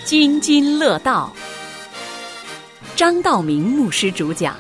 津津乐道，张道明牧师主讲。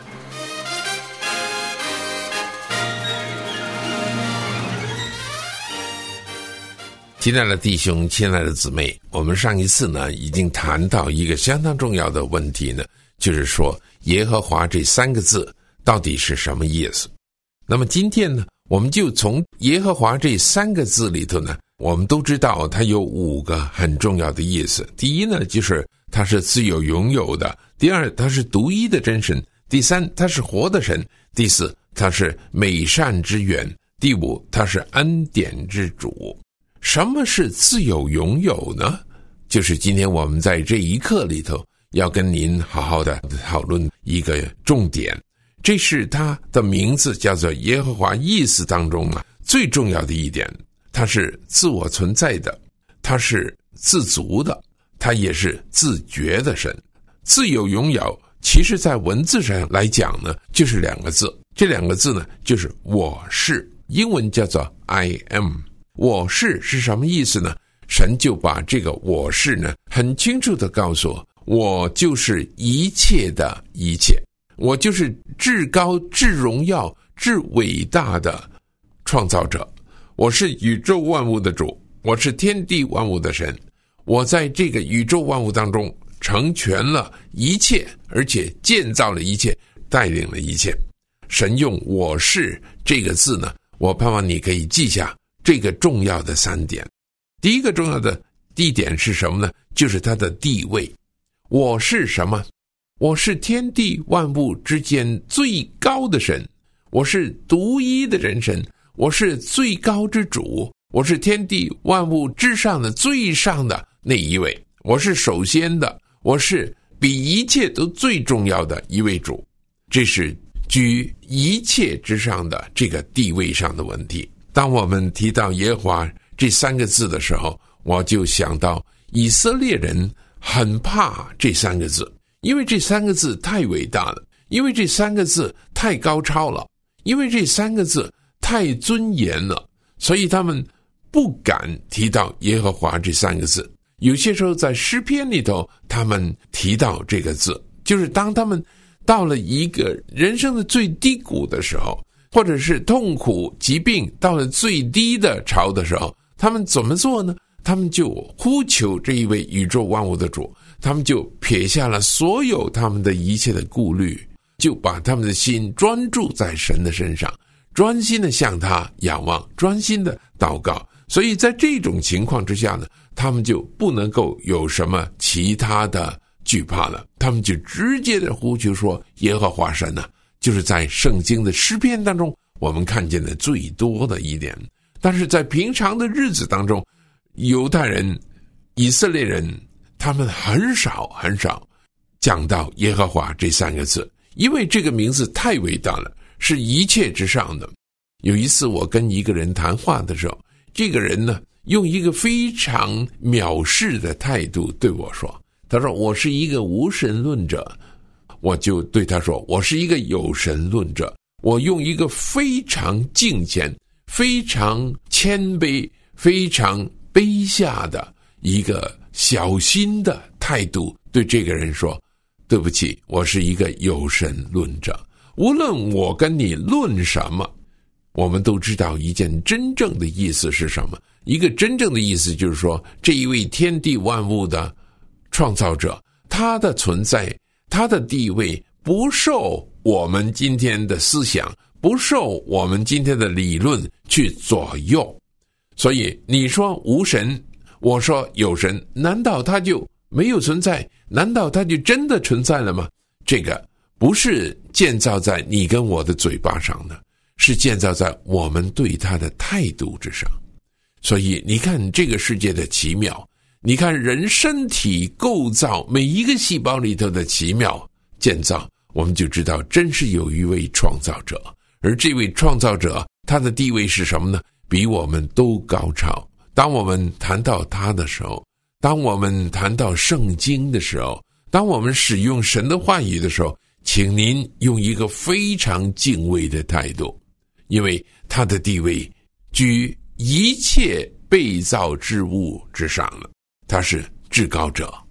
亲爱的弟兄，亲爱的姊妹，我们上一次呢已经谈到一个相当重要的问题呢，就是说耶和华这三个字到底是什么意思。那么今天呢，我们就从耶和华这三个字里头呢，我们都知道它有5个很重要的意思。第一呢，就是它是自有永有的；第二，它是独一的真神；第三，它是活的神；第四，它是美善之源；第五，它是恩典之主。什么是自有永有呢？就是今天我们在这一课里头要跟您好好的讨论一个重点，这是它的名字叫做耶和华，意思当中最重要的一点，它是自我存在的，它是自足的，它也是自觉的神。自有永有其实在文字上来讲呢，就是2个字，这2个字呢就是我是，英文叫做 I am。我是什么意思呢？神就把这个我是呢很清楚地告诉我，我就是一切的一切，我就是至高至荣耀至伟大的创造者，我是宇宙万物的主，我是天地万物的神，我在这个宇宙万物当中成全了一切，而且建造了一切，带领了一切。神用我是这个字呢，我盼望你可以记下这个重要的3点。第一个重要的地点是什么呢？就是它的地位。我是什么？我是天地万物之间最高的神，我是独一的真神，我是最高之主，我是天地万物之上的最上的那一位，我是首先的，我是比一切都最重要的一位主。这是居一切之上的这个地位上的问题。当我们提到耶和华这3个字的时候，我就想到以色列人很怕这3个字，因为这3个字太伟大了，因为这3个字太高超了，因为这3个字太尊严了，所以他们不敢提到耶和华这3个字。有些时候在诗篇里头，他们提到这个字，就是当他们到了一个人生的最低谷的时候，或者是痛苦疾病到了最低的潮的时候，他们怎么做呢？他们就呼求这一位宇宙万物的主，他们就撇下了所有他们的一切的顾虑，就把他们的心专注在神的身上，专心的向他仰望，专心的祷告。所以在这种情况之下呢，他们就不能够有什么其他的惧怕了，他们就直接的呼求说耶和华神啊，就是在圣经的诗篇当中我们看见的最多的一点。但是在平常的日子当中，犹太人以色列人他们很少讲到耶和华这3个字，因为这个名字太伟大了，是一切之上的。有一次我跟一个人谈话的时候，这个人呢用一个非常藐视的态度对我说，他说我是一个无神论者。我就对他说我是一个有神论者，我用一个非常敬虔、非常谦卑、非常卑下的一个小心的态度对这个人说，对不起，我是一个有神论者。无论我跟你论什么，我们都知道一件真正的意思是什么。一个真正的意思就是说，这一位天地万物的创造者，他的存在，他的地位不受我们今天的思想，不受我们今天的理论去左右。所以你说无神，我说有神，难道他就没有存在？难道他就真的存在了吗？这个不是建造在你跟我的嘴巴上的，是建造在我们对他的态度之上。所以你看这个世界的奇妙，你看人身体构造每一个细胞里头的奇妙建造，我们就知道真是有一位创造者。而这位创造者他的地位是什么呢？比我们都高超。当我们谈到他的时候，当我们谈到圣经的时候，当我们使用神的话语的时候，请您用一个非常敬畏的态度，因为他的地位居一切被造之物之上了，他是至高者，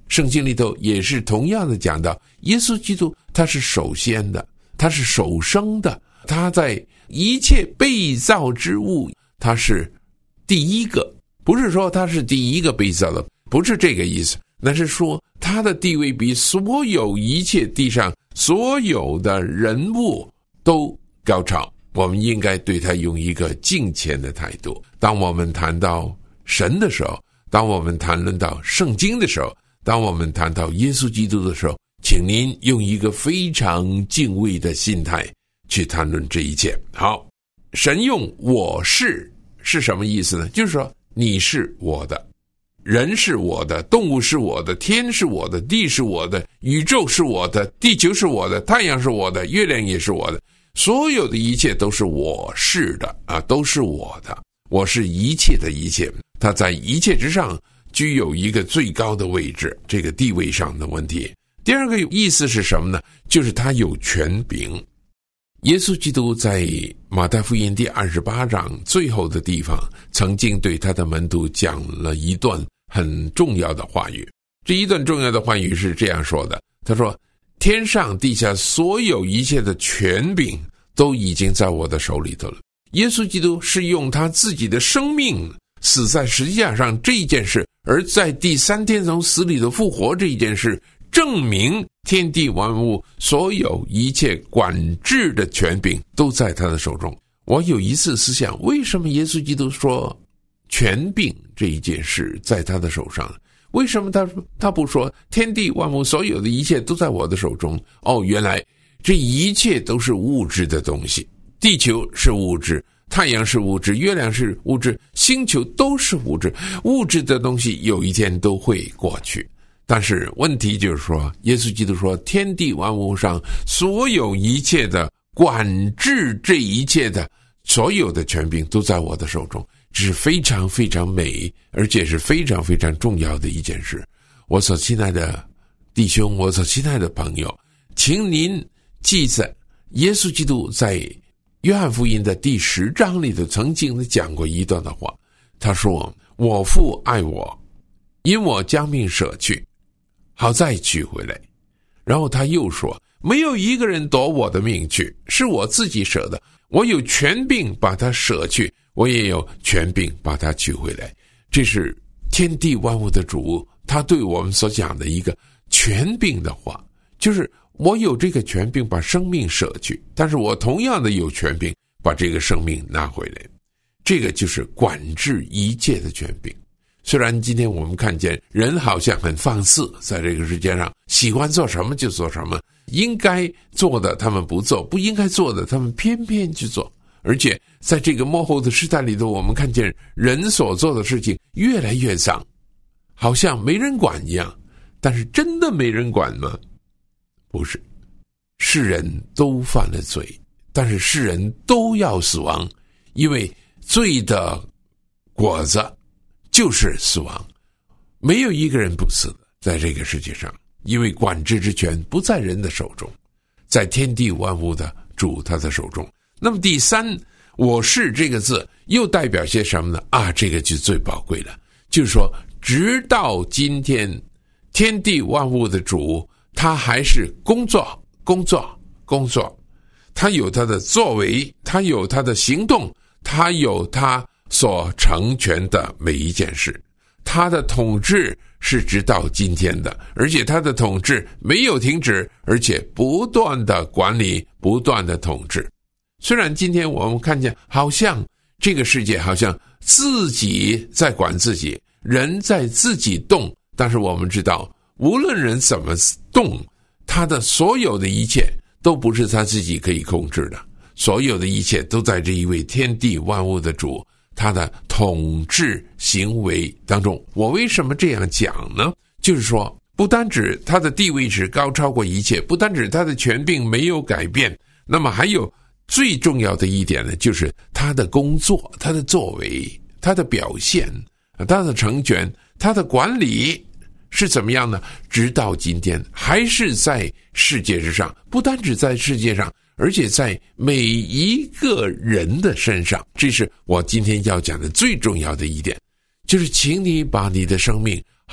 圣经里头也是同样的讲到，耶稣基督他是首先的，他是首生的，他在一切被造之物他是第一个，不是说他是第一个被造的，不是这个意思，那是说他的地位比所有一切地上所有的人物都高超，我们应该对他用一个敬虔的态度。当我们谈到神的时候，当我们谈论到圣经的时候，当我们谈到耶稣基督的时候，请您用一个非常敬畏的心态去谈论这一切。好，神用我是什么意思呢？就是说你是我的，人是我的，动物是我的，天是我的，地是我的，宇宙是我的，地球是我的，太阳是我的，月亮也是我的，所有的一切都是我是的啊，都是我的，我是一切的一切，他在一切之上具有一个最高的位置，这个地位上的问题。第二个意思是什么呢？就是他有权柄。耶稣基督在马太福音第28章最后的地方，曾经对他的门徒讲了一段很重要的话语。这一段重要的话语是这样说的，他说，天上地下所有一切的权柄都已经在我的手里头了。耶稣基督是用他自己的生命死在十字架上这一件事，而在第3天从死里的复活这一件事，证明天地万物所有一切管制的权柄都在他的手中。我有一次思想，为什么耶稣基督说权柄这一件事在他的手上？为什么他不说天地万物所有的一切都在我的手中？原来这一切都是物质的东西，地球是物质，太阳是物质，月亮是物质，星球都是物质，物质的东西有一天都会过去。但是问题就是说，耶稣基督说天地万物上所有一切的管制，这一切的所有的权柄都在我的手中，这是非常非常美，而且是非常非常重要的一件事。我所亲爱的弟兄，我所亲爱的朋友，请您记在耶稣基督在约翰福音的第10章里头曾经讲过一段的话，他说，我父爱我，因我将命舍去，好再取回来。然后他又说，没有一个人夺我的命去，是我自己舍的，我有权柄把它舍去，我也有权柄把它取回来。这是天地万物的主他对我们所讲的一个权柄的话，就是我有这个权柄把生命舍去，但是我同样的有权柄把这个生命拿回来。这个就是管制一切的权柄。虽然今天我们看见人好像很放肆，在这个世界上喜欢做什么就做什么，应该做的他们不做，不应该做的他们偏偏去做。而且在这个末后的时代里头，我们看见人所做的事情越来越脏，好像没人管一样。但是真的没人管吗？不是，世人都犯了罪，但是世人都要死亡，因为罪的果子就是死亡，没有一个人不死的，在这个世界上，因为管制之权不在人的手中，在天地万物的主他的手中。那么第3，我是这个字又代表些什么呢？这个就最宝贵了，就是说直到今天天地万物的主他还是工作，他有他的作为，他有他的行动，他有他所成全的每一件事，他的统治是直到今天的，而且他的统治没有停止，而且不断的管理，不断的统治。虽然今天我们看见好像这个世界好像自己在管自己，人在自己动，但是我们知道无论人怎么动，他的所有的一切都不是他自己可以控制的，所有的一切都在这一位天地万物的主他的统治行为当中。我为什么这样讲呢？就是说不单指他的地位是高超过一切，不单指他的权柄没有改变，那么还有最重要的一点呢，就是他的工作，他的作为，他的表现，他的成全，他的管理是怎么样呢？直到今天还是在世界之上，不单只在世界上，而且在每一个人的身上。这是我今天要讲的最重要的一点，就是请你把你的生命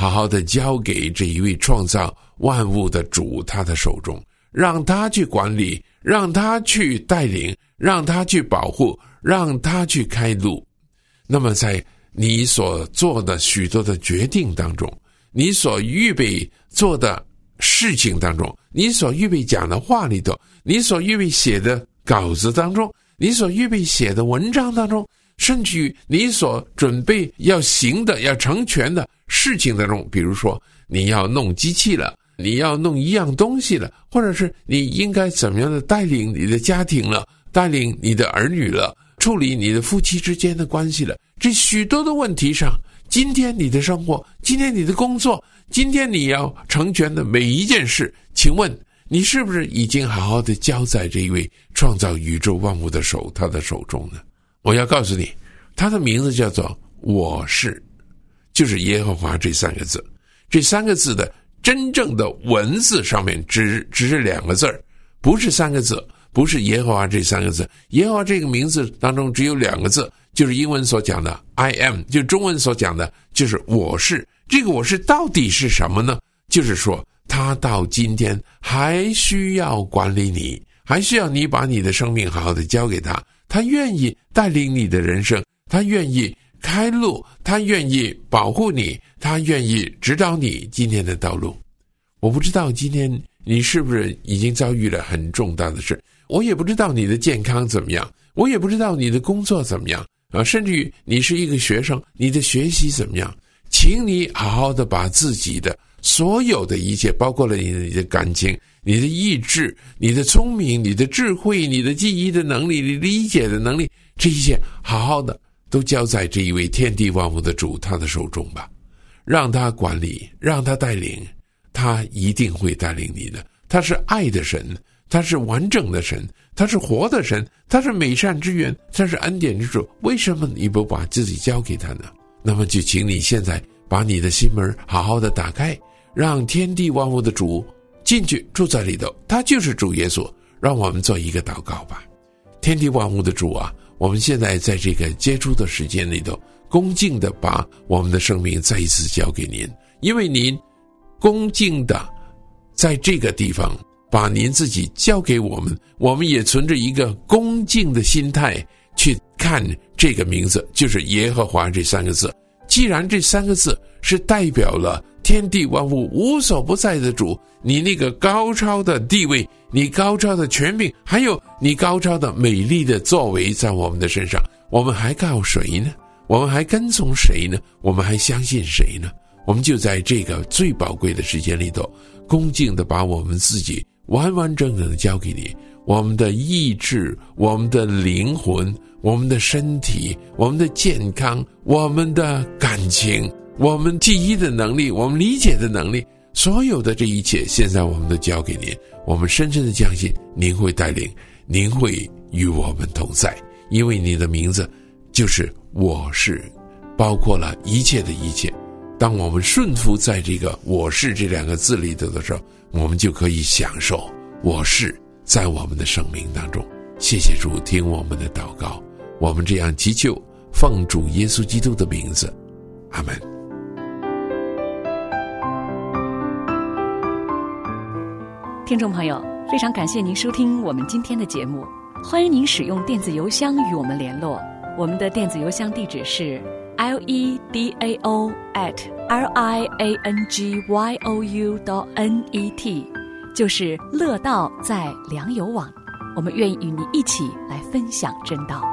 好好的交给这一位创造万物的主他的手中，让他去管理，让他去带领，让他去保护，让他去开路。那么在你所做的许多的决定当中，你所预备做的事情当中，你所预备讲的话里头，你所预备写的稿子当中，你所预备写的文章当中，甚至于你所准备要行的要成全的事情当中，比如说你要弄机器了，你要弄一样东西了，或者是你应该怎么样的带领你的家庭了，带领你的儿女了，处理你的夫妻之间的关系了，这许多的问题上，今天你的生活，今天你的工作，今天你要成全的每一件事，请问你是不是已经好好的交在这一位创造宇宙万物的手他的手中呢？我要告诉你，他的名字叫做我是，就是耶和华这三个字。这三个字的真正的文字上面只是两个字，不是三个字，不是耶和华这三个字。耶和华这个名字当中只有两个字，就是英文所讲的 I am， 就中文所讲的就是我是。这个我是到底是什么呢？就是说他到今天还需要管理你，还需要你把你的生命好好的交给他，他愿意带领你的人生，他愿意开路，他愿意保护你，他愿意指导你今天的道路。我不知道今天你是不是已经遭遇了很重大的事，我也不知道你的健康怎么样，我也不知道你的工作怎么样甚至于你是一个学生，你的学习怎么样。请你好好的把自己的所有的一切，包括了你的感情，你的意志，你的聪明，你的智慧，你的记忆的能力，你理解的能力，这一切好好的都交在这一位天地万物的主他的手中吧，让他管理，让他带领，他一定会带领你的。他是爱的神，他是完整的神，他是活的神，他是美善之源，他是恩典之主。为什么你不把自己交给他呢？那么就请你现在把你的心门好好的打开，让天地万物的主进去住在里头，他就是主耶稣。让我们做一个祷告吧。天地万物的主啊，我们现在在这个接触的时间里头，恭敬的把我们的生命再一次交给您，因为您恭敬的在这个地方把您自己交给我们，我们也存着一个恭敬的心态去看这个名字，就是耶和华这三个字。既然这三个字是代表了天地万物无所不在的主，你那个高超的地位，你高超的权柄，还有你高超的美丽的作为在我们的身上，我们还靠谁呢？我们还跟从谁呢？我们还相信谁呢？我们就在这个最宝贵的时间里头，恭敬的把我们自己完完整整的交给你，我们的意志，我们的灵魂，我们的身体，我们的健康，我们的感情，我们记忆的能力，我们理解的能力，所有的这一切现在我们都交给您。我们深深的相信您会带领，您会与我们同在，因为你的名字就是我是，包括了一切的一切。当我们顺服在这个我是这两个字里头的时候，我们就可以享受我是在我们的生命当中。谢谢主听我们的祷告，我们这样祈求，奉主耶稣基督的名字，阿们。 听众朋友，非常感谢您收听我们今天的节目，欢迎您使用电子邮箱与我们联络。我们的电子邮箱地址是 ledao@liangyou.net， 就是乐道在良友网。我们愿意与你一起来分享真道。